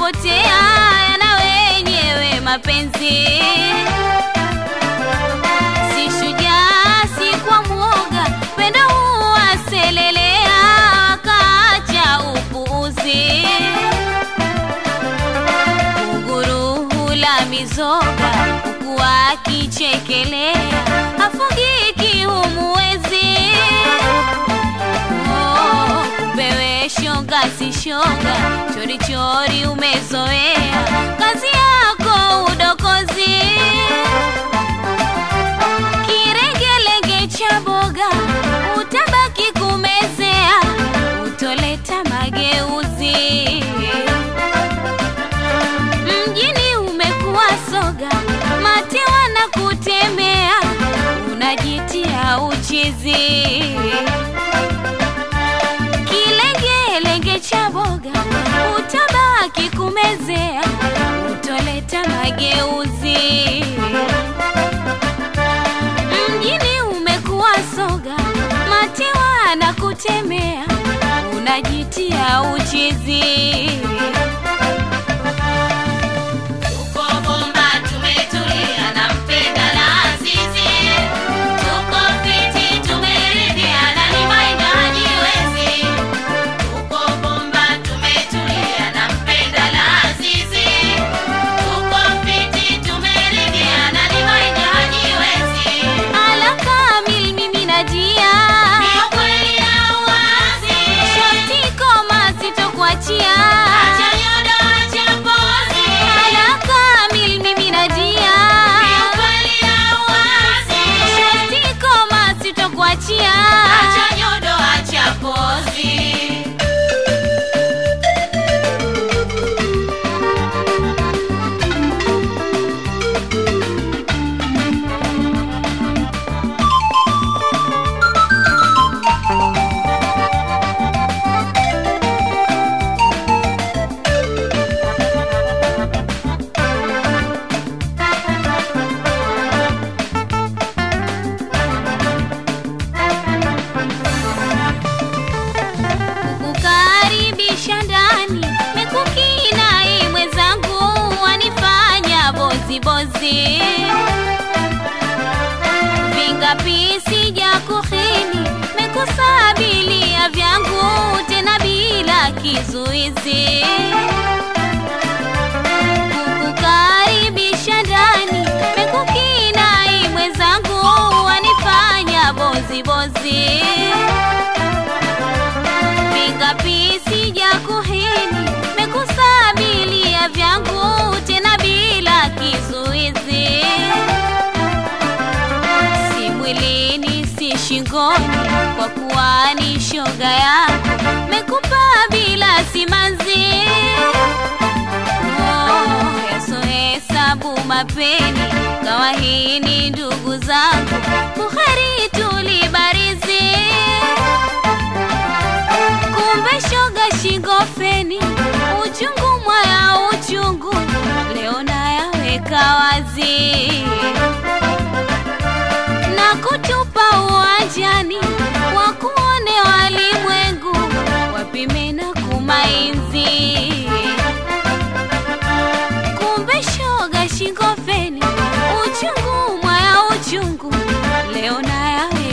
yanapotea yana wenyewe mapenzi. Si shujaa si kwa mwoga, pendo huwaselelea wakaacha upuuzi. Kunguru hula mizoga huku akichekelea, hafugiki humuwezi. Kumbe shoga si shoga, chori chori umezoea, kazi yako udokozi. Kiregelege cha boga utabaki kumezea, utoleta mageuzi. Mjini umekuwa soga, mate wanakutemea, unajitia uchizi. Kilegelege cha boga utabaki kumezea, utoleta mageuzi. Mjini umekuwa soga, mate wanakutemea, unajitia uchizi. Bozi vingapi sija kukhini, mekusabilia vyangu tena bila kizuizi. Kukukaribisha ndani, mekukinai mwenzangu, wanifanya bozi bozi. Vingapi sija kukhini, mekusabilia vyangu tena bila kizuizi. Si mwilini si shingoni, kwa kuwa ni shoga yako, mekupa bila simanzi. Yasohesabu mapeni, kawa hii ni ndugu zangu, Bukhari tulibarizi. Kumbe shoga shingofeni, uchungu mwaya uchungu, leo nayaweka wazi. Na kutupa uwanjani, wakuone walimwengu, wapime na kumainzi. Kumbe shoga shingofeni, uchungu mwaya uchungu, leo nayaweka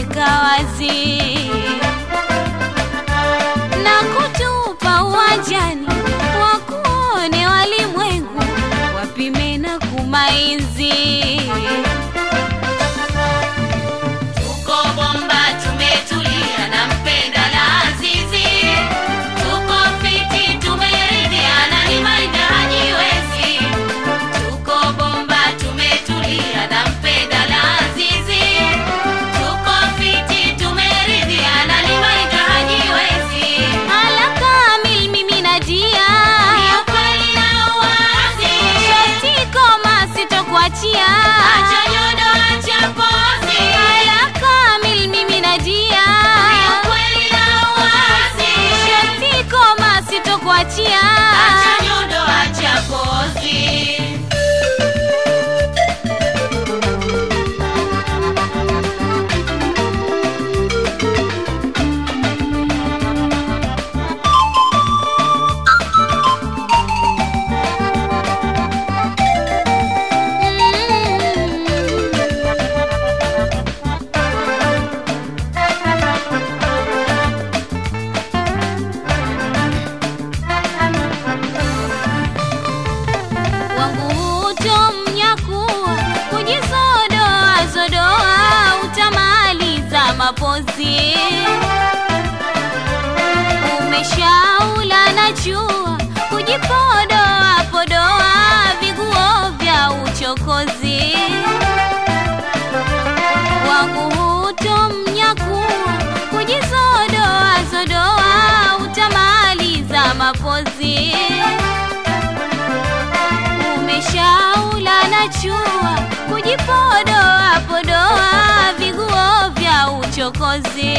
chua, kujipodoa podoa viguo vya uchokozi.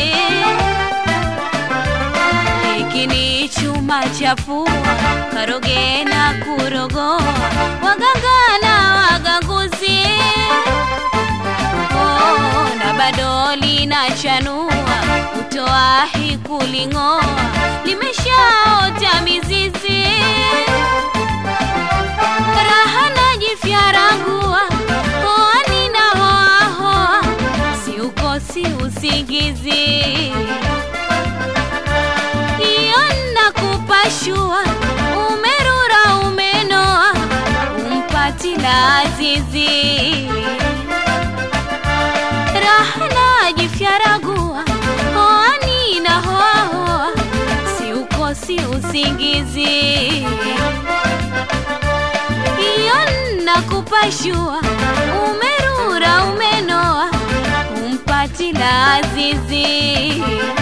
Hiki ni chuma cha pua, karoge na kurogoa, waganga na waganguzi. Na bado linachanua, utoahi kuling'oa, limeshaota mizizi. Raha najifyaragua, hoa nina hoa hoa, si ukosi usingizi. Iyo nakupashua, umerura umenoa, umpati lazizi. Raha najifyaragua, hoa nina hoa hoa, si ukosi usingizi. Iyo nakupashua, umerura umenoa, umpati lazizi.